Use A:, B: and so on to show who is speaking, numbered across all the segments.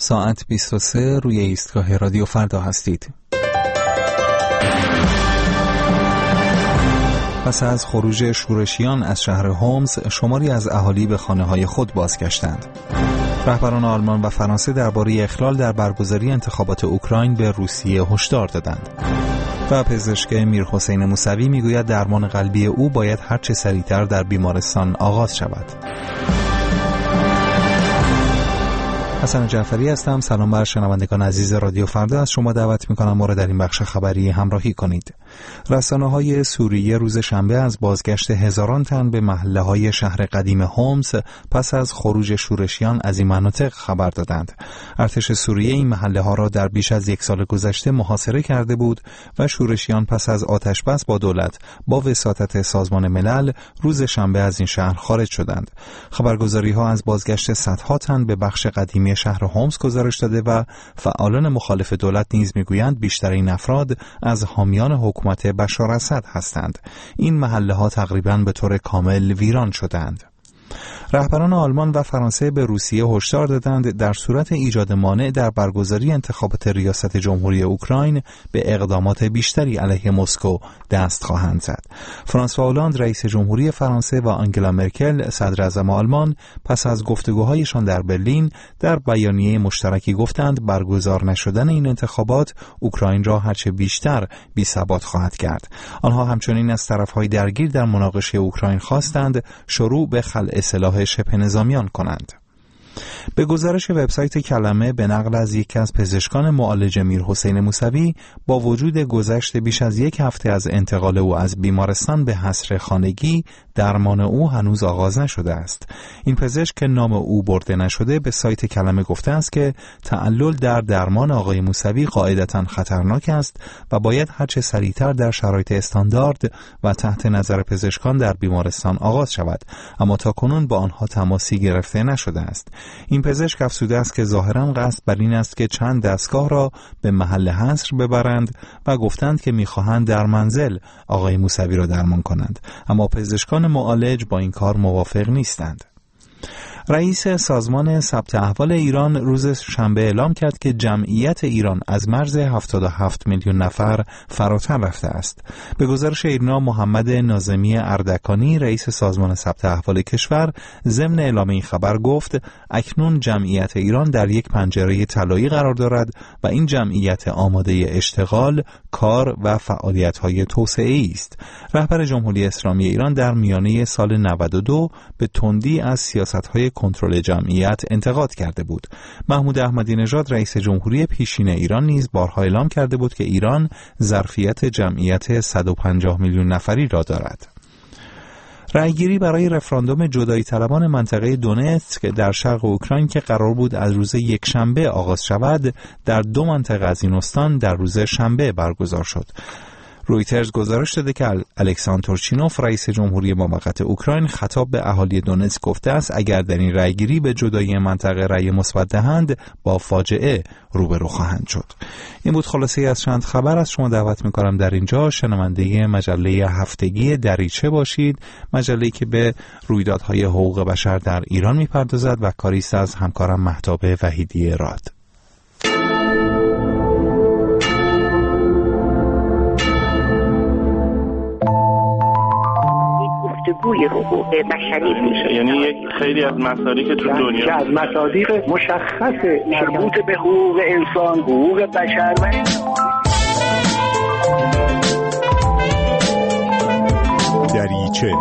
A: ساعت 23 روی ایستگاه رادیو فردا هستید. پس از خروج شورشیان از شهر هومس، شماری از اهالی به خانه‌های خود بازگشتند. رهبران آلمان و فرانسه درباره اخلال در برگزاری انتخابات اوکراین به روسیه هشدار دادند. و پزشک میرحسین موسوی میگوید درمان قلبی او باید هرچه سریعتر در بیمارستان آغاز شود. حسن جعفری هستم. سلام بر شنوندگان عزیز رادیو فردا. از شما دعوت می‌کنم ما را در این بخش خبری همراهی کنید. رسانه‌های سوریه روز شنبه از بازگشت هزاران تن به محله‌های شهر قدیم هومس پس از خروج شورشیان از این مناطق خبر دادند. ارتش سوریه این محله‌ها را در بیش از یک سال گذشته محاصره کرده بود و شورشیان پس از آتش‌بس با دولت با وساطت سازمان ملل روز شنبه از این شهر خارج شدند. خبرگزاری‌ها از بازگشت صدها تن به بخش قدیمی شهر هومس گزارش داده و فعالان مخالف دولت نیز میگویند بیشتر این افراد از حامیان حکومت بشار اسد هستند. این محله‌ها تقریباً به طور کامل ویران شدند. رهبران آلمان و فرانسه به روسیه هشدار دادند در صورت ایجاد مانع در برگزاری انتخابات ریاست جمهوری اوکراین به اقدامات بیشتری علیه مسکو دست خواهند زد. فرانسوا هولند رئیس جمهوری فرانسه و آنگلا مرکل صدر اعظم آلمان پس از گفتگوهایشان در برلین در بیانیه مشترکی گفتند برگزار نشدن این انتخابات اوکراین را هرچه بیشتر بی‌ثبات خواهد کرد. آنها همچنین از طرف‌های درگیر در مناقشه اوکراین خواستند شروع به خلع سلاح شبه نظامیان کنند. به گزارش وبسایت کلمه به نقل از یکی از پزشکان معالج میرحسین موسوی، با وجود گذشت بیش از یک هفته از انتقال او از بیمارستان به حصر خانگی، درمان او هنوز آغاز نشده است. این پزشک که نام او برده نشده به سایت کلمه گفته است که تعلل در درمان آقای موسوی قاعدتاً خطرناک است و باید هرچه سریعتر در شرایط استاندارد و تحت نظر پزشکان در بیمارستان آغاز شود، اما تاکنون با آنها تماسی گرفته نشده است. این پزشک افزوده است که ظاهراً قصد بر این است که چند دستگاه را به محل حصر ببرند و گفتند که می‌خواهند در منزل آقای موسوی را درمان کنند، اما پزشکان معالج با این کار موافق نیستند. رئیس سازمان ثبت احوال ایران روز شنبه اعلام کرد که جمعیت ایران از مرز 77 میلیون نفر فراتر رفته است. به گزارش ایرنا، محمد ناظمی اردکانی رئیس سازمان ثبت احوال کشور ضمن اعلام این خبر گفت اکنون جمعیت ایران در یک پنجره طلایی قرار دارد و این جمعیت آماده اشتغال، کار و فعالیت‌های توسعه‌ای است. رهبر جمهوری اسلامی ایران در میانه سال 92 به تندی از سیاست‌های کنترل جمعیت انتقاد کرده بود. محمود احمدی نژاد رئیس جمهوری پیشین ایران نیز بارها اعلام کرده بود که ایران ظرفیت جمعیت 150 میلیون نفری را دارد. رأیگیری برای رفراندوم جدایی طلبان منطقه دونتسک در شرق اوکراین که قرار بود از روز یکشنبه آغاز شود، در دو منطقه از این استان در روز شنبه برگزار شد. رویترز گزارش داده که الکساندر تورچینوف رئیس جمهوری موقت اوکراین خطاب به اهالی دونتسک گفته است اگر در این رأیگیری به جدایی منطقه رأی مثبت دهند با فاجعه روبرو خواهند شد. این بود خلاصه از چند خبر. از شما دعوت می‌کنم در اینجا شنونده مجله هفتگی دریچه باشید، مجله‌ای که به رویدادهای حقوق بشر در ایران می‌پردازد و کاری است از همکارم مهتاب وحیدی راد.
B: گفتگوی حقوق بشری میشه،
C: یعنی یک خیلی از مصادیق که تو دنیا
D: از مصادیق مشخص مربوط به حقوق انسان، حقوق بشر و
E: دریچه.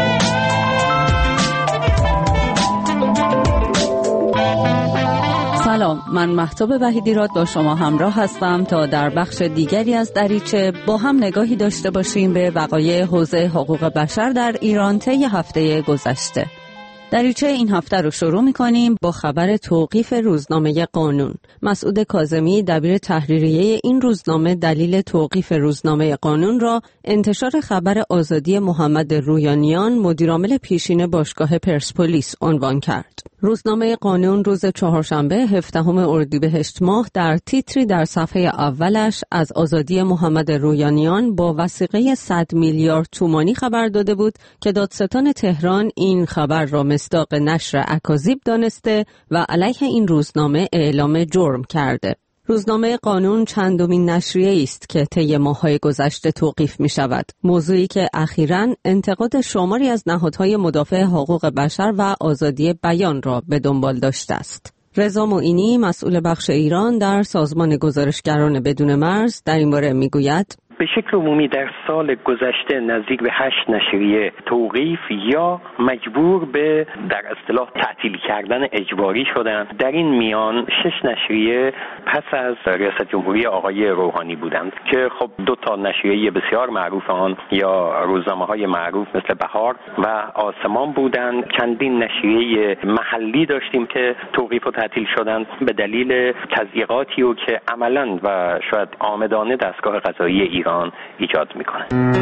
F: سلام، من مهتاب وحیدی راد با شما همراه هستم تا در بخش دیگری از دریچه با هم نگاهی داشته باشیم به وقایع حوزه حقوق بشر در ایران طی هفته گذشته. دریچه این هفته رو شروع می‌کنیم با خبر توقیف روزنامه قانون. مسعود کاظمی دبیر تحریریه این روزنامه دلیل توقیف روزنامه قانون را انتشار خبر آزادی محمد رویانیان مدیرعامل پیشین باشگاه پرسپولیس عنوان کرد. روزنامه قانون روز چهارشنبه 17 اردیبهشت ماه در تیتری در صفحه اولش از آزادی محمد رویانیان با وثیقه 100 میلیارد تومانی خبر داده بود که دادستان تهران این خبر را مصداق نشر اکاذیب دانسته و علیه این روزنامه اعلام جرم کرده. روزنامه قانون چندمین نشریه است که طی ماه‌های گذشته توقیف می‌شود، موضوعی که اخیراً انتقاد شماری از نهادهای مدافع حقوق بشر و آزادی بیان را به دنبال داشته است. رضا معینی، مسئول بخش ایران در سازمان گزارشگران بدون مرز، در این باره می‌گوید:
G: به شکل عمومی در سال گذشته نزدیک به 8 نشریه توقیف یا مجبور به در اصطلاح تعطیل کردن اجباری شدند. در این میان 6 نشریه پس از ریاست جمهوری آقای روحانی بودند که خب 2 تا نشریه بسیار معروف آن یا روزنامه‌های معروف مثل بهار و آسمان بودند. چندین نشریه محلی داشتیم که توقیف و تعطیل شدند به دلیل تضییقاتی و که عملاً و شاید عامدانه دستگاه قضایی ایران ایجاد میکنه.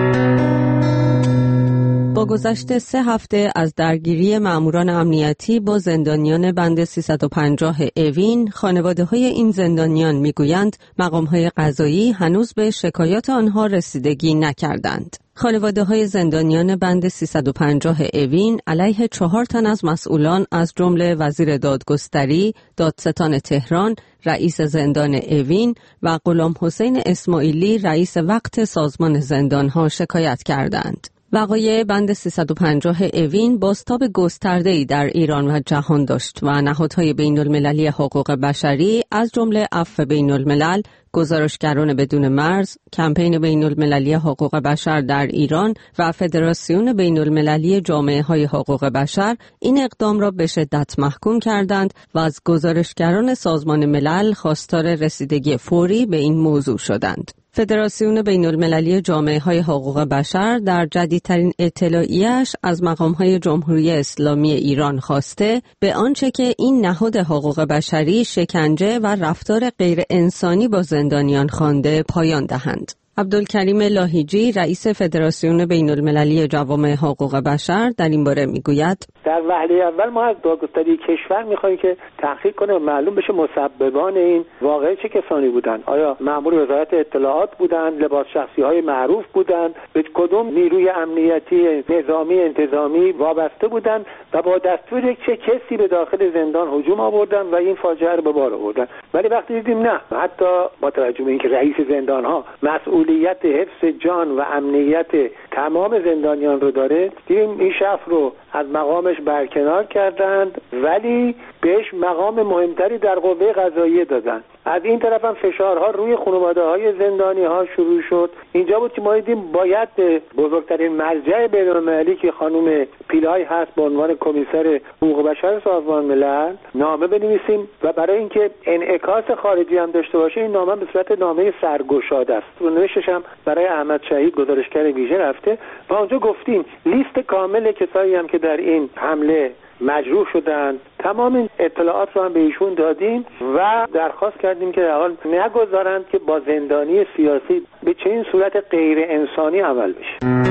F: با گذشت 3 هفته از درگیری ماموران امنیتی با زندانیان بند 350 اوین، خانواده‌های این زندانیان میگویند مقام‌های قضایی هنوز به شکایات آنها رسیدگی نکردند. خانواده‌های زندانیان بند 350 اوین علیه 4 تن از مسئولان از جمله وزیر دادگستری، دادستان تهران، رئیس زندان اوین و غلام حسین اسماعیلی رئیس وقت سازمان زندان‌ها شکایت کردند. وقایع بند 350 اوین بازتاب گسترده‌ای در ایران و جهان داشت و نهادهای بین‌المللی حقوق بشری از جمله عفو بین‌الملل، گزارشگران بدون مرز، کمپین بین‌المللی حقوق بشر در ایران و فدراسیون بین‌المللی جامعه‌های حقوق بشر این اقدام را به شدت محکوم کردند و از گزارشگران سازمان ملل خواستار رسیدگی فوری به این موضوع شدند. فدراسیون بین‌المللی جامعه‌های حقوق بشر در جدیدترین اطلاعیه‌اش از مقام‌های جمهوری اسلامی ایران خواسته به آنچه که این نهاد حقوق بشری شکنجه و رفتار غیر انسانی با زندانیان خوانده پایان دهند. عبدالکریم لاهیجی، رئیس فدراسیون بین‌المللی جوامع حقوق بشر، در این باره میگوید:
D: در وهله اول ما از دادگستری کشور میخوایم که تحقیق کنه و معلوم بشه مسببان این واقعه چه کسانی بودند. آیا مأمور وزارت اطلاعات بودند، لباس شخصی های معروف بودند، به کدوم نیروی امنیتی نظامی انتظامی وابسته بودند و با دستور چه کسی به داخل زندان هجوم آوردند و این فاجعه رو به بار آوردند. ولی وقتی دیدیم نه، حتی با توجه به اینکه رئیس زندان ها مسئولیت حفظ جان و امنیت تمام زندانیان رو داره، دیدیم این شخص رو از مقامش برکنار کردند ولی بهش مقام مهمتری در قوه قضاییه دادن. از این طرف هم فشارها روی خانواده‌های زندانی‌ها شروع شد. اینجا بود که ما دیدیم باید بزرگترین مرجع بین‌المللی که خانم پیلای هست به عنوان کمیسر حقوق بشر سازمان ملل نامه بنویسیم و برای اینکه انعکاس خارجی هم داشته باشه این نامه به صورت نامه سرگشاده است. نوشتش هم برای احمد شهید گزارشگر ویژه رفته و اونجا گفتیم لیست کامل کسایی هم که در این حمله مجروح شدند، تمام این اطلاعات رو هم به ایشون دادیم و درخواست کردیم که در حال نگذارند که با زندانی سیاسی به چنین صورت غیر انسانی عمل بشه.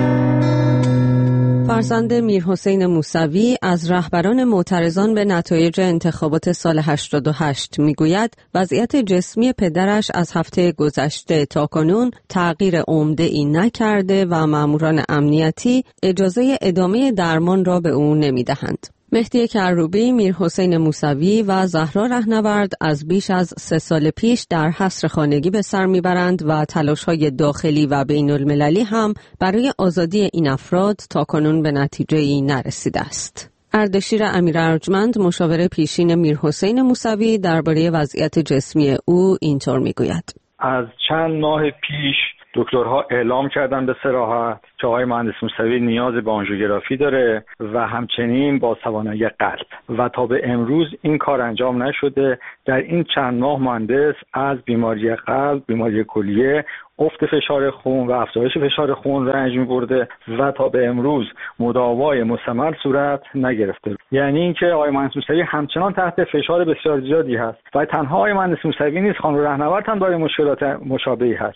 F: فرزند میرحسین موسوی از رهبران معترضان به نتایج انتخابات سال 88 میگوید وضعیت جسمی پدرش از هفته گذشته تاکنون تغییر عمده‌ای نکرده و ماموران امنیتی اجازه ادامه درمان را به او نمیدهند. مهدی کروبی، میرحسین موسوی و زهرا رهنورد از بیش از 3 سال پیش در حصر خانگی به سر میبرند و تلاش‌های داخلی و بین‌المللی هم برای آزادی این افراد تاکنون به نتیجه‌ای نرسیده است. اردشیر امیر ارجمند، مشاور پیشین میرحسین موسوی، درباره وضعیت جسمی او اینطور میگوید:
H: از چند ماه پیش دکترها اعلام کردن به صراحت که آقای مهندس موسوی نیاز به آنژیوگرافی داره و همچنین با توانایی قلب و تا به امروز این کار انجام نشده. در این چند ماه مهندس از بیماری قلب، بیماری کلیه، افت فشار خون و افزایش فشار خون رنج می‌برده و تا به امروز مداوای مستمر صورت نگرفته. یعنی اینکه آقای مهندس موسوی همچنان تحت فشار بسیار زیادی هست و تنها آقای مهندس موسوی نیست، خانم رهنورد هم داره مشکلات مشابهی هست.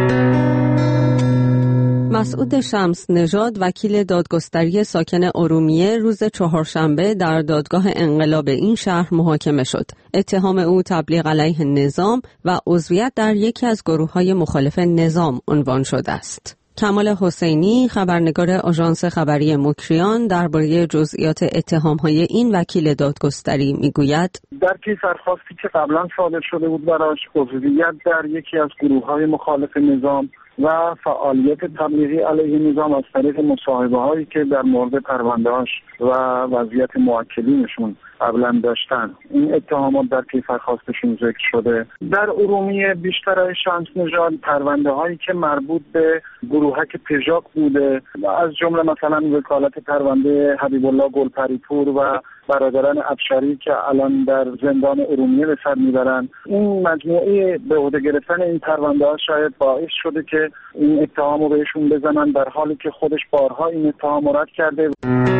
F: مسعود شمس نژاد، وکیل دادگستری ساکن ارومیه، روز چهارشنبه در دادگاه انقلاب این شهر محاکمه شد. اتهام او تبلیغ علیه نظام و عضویت در یکی از گروه‌های مخالف نظام عنوان شده است. کمال حسینی، خبرنگار آژانس خبری مکریان، درباره جزئیات اتهام‌های این وکیل دادگستری میگوید:
I: در کیفرخواستی که قبلا صادر شده بود براش عضویت در یکی از گروه‌های مخالف نظام و فعالیت تبلیغی علیه نظام از طریق مصاحبه‌هایی که در مورد پرونده‌اش و وضعیت موکلینشون قبلا داشتن، این اتهامات در کیفرخواستشون ذکر شده. در ارومیه بیشتر شمس نژاد پرونده‌هایی که مربوط به گروهک پژاک بوده و از جمله مثلا وکالت پرونده حبیب الله گلپریپور و برادران افشاری که الان در زندان ارومیه به سر میبرن، این مجموعه به عهده گرفتن این پرونده‌ها شاید باعث شده که این اتهامو بهشون بزنن، در حالی که خودش بارها این اتهامو رد کرده.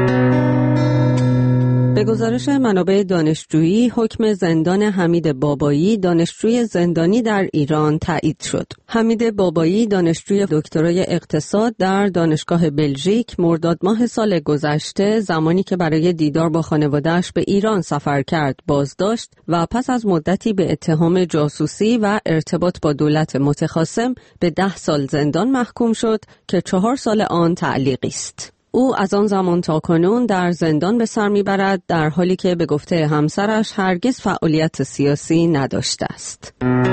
F: به گزارش منابع دانشجویی، حکم زندان حمید بابایی، دانشجوی زندانی در ایران تایید شد. حمید بابایی، دانشجوی دکترای اقتصاد در دانشگاه بلژیک، مرداد ماه سال گذشته زمانی که برای دیدار با خانواده‌اش به ایران سفر کرد بازداشت و پس از مدتی به اتهام جاسوسی و ارتباط با دولت متخاصم به 10 سال زندان محکوم شد که 4 سال آن تعلیقی است. او از آن زمان تا کنون در زندان به سر میبرد، در حالی که به گفته همسرش هرگز فعالیت سیاسی نداشته است.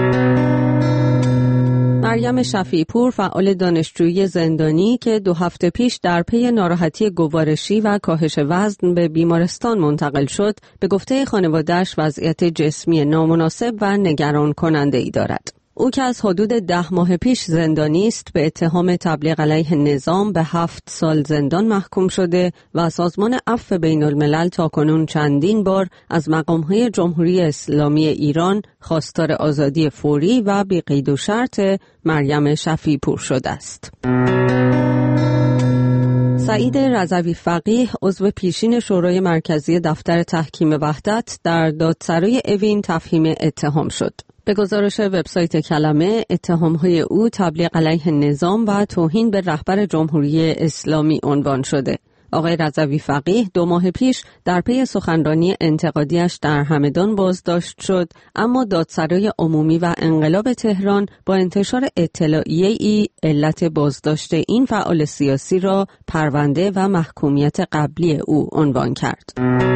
F: مریم شفیعی پور، فعال دانشجویی زندانی که 2 هفته پیش در پی ناراحتی گوارشی و کاهش وزن به بیمارستان منتقل شد، به گفته خانواده‌اش وضعیت جسمی نامناسب و نگران کننده ای دارد. او که از حدود 10 ماه پیش زندانی است، به اتهام تبلیغ علیه نظام به 7 سال زندان محکوم شده و سازمان عفو بین الملل تاکنون چندین بار از مقام‌های جمهوری اسلامی ایران خواستار آزادی فوری و بی قید و شرط مریم شفیعی پور شده است. سعید رضوی فقیه، عضو پیشین شورای مرکزی دفتر تحکیم وحدت، در دادسرای اوین تفهیم اتهام شد. به گزارش وبسایت کلمه، اتهام‌های او تبلیغ علیه نظام و توهین به رهبر جمهوری اسلامی عنوان شده. آقای رضوی فقیه 2 ماه پیش در پی سخنرانی انتقادیش در همدان بازداشت شد، اما دادسرای عمومی و انقلاب تهران با انتشار اطلاعیه‌ای علت بازداشت این فعال سیاسی را پرونده و محکومیت قبلی او عنوان کرد.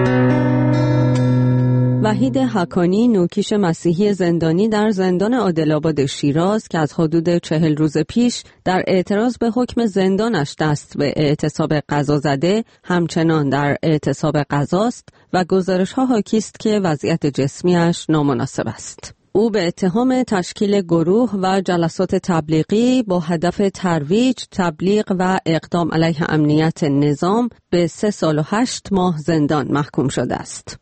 F: وحید حقانی، نوکیش مسیحی زندانی در زندان عادل‌آباد شیراز که از حدود 40 روز پیش در اعتراض به حکم زندانش دست به اعتصاب غذا زده، همچنان در اعتصاب غذاست و گزارش‌ها حاکی است که وضعیت جسمیش نامناسب است. او به اتهام تشکیل گروه و جلسات تبلیغی با هدف ترویج، تبلیغ و اقدام علیه امنیت نظام به 3 سال و 8 ماه زندان محکوم شده است.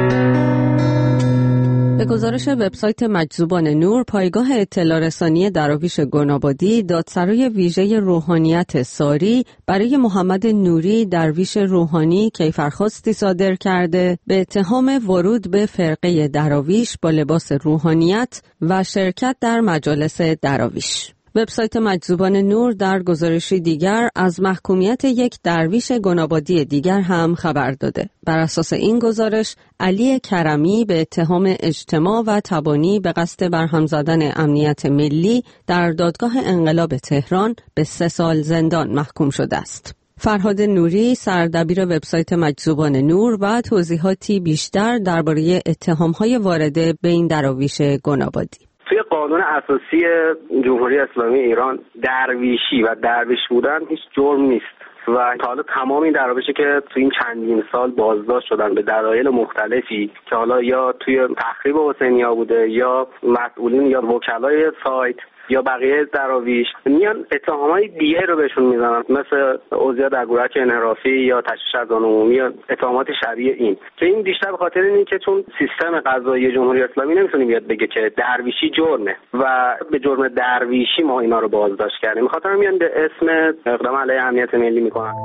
F: به گزارش وبسایت مجذوبان نور، پایگاه اطلاع رسانی دراویش گنابادی دادسرای ویژه روحانیت ساری برای محمد نوری، درویش روحانی، کیفرخواستی صادر کرده به اتهام ورود به فرقه دراویش با لباس روحانیت و شرکت در مجالس دراویش. وبسایت مجذوبان نور در گزارشی دیگر از محکومیت یک درویش گنابادی دیگر هم خبر داده. بر اساس این گزارش، علی کرمی به اتهام اجتماع و تبانی به قصد برهم زدن امنیت ملی در دادگاه انقلاب تهران به 3 سال زندان محکوم شده است. فرهاد نوری، سردبیر وبسایت مجذوبان نور، و توضیحاتی بیشتر درباره اتهام‌های وارده به این دراویش گنابادی.
J: توی قانون اساسی جمهوری اسلامی ایران درویشی و درویش بودن هیچ جرم نیست و تا حالا تمام این دراویشی که توی این چندین سال بازداشت شدن به دلایل مختلفی که حالا یا توی تخریب حسینی‌ها بوده یا مسئولین یا وکلای سایت یا بقیه دراویش، میان اتهامای دیگه رو بهشون میزنن، مثل اوضاع در گروهک انحرافی یا تشویش از آن عمومی یا اتهامات شبیه این، که این بیشتر به خاطر اینه که چون سیستم قضایی جمهوری اسلامی نمیتونه بیاد بگه که درویشی جرمه و به جرم درویشی ما اینا رو بازداشت کردیم، میخاطر میان به اسم اقدام علیه امنیت ملی میکنن.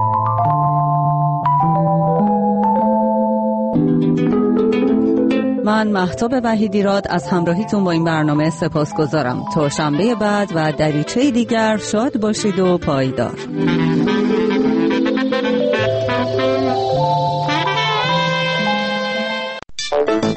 F: من مهتاب وحیدیراد از همراهیتون با این برنامه سپاسگزارم. تا شنبه بعد و دریچه دیگر شاد باشید و پایدار.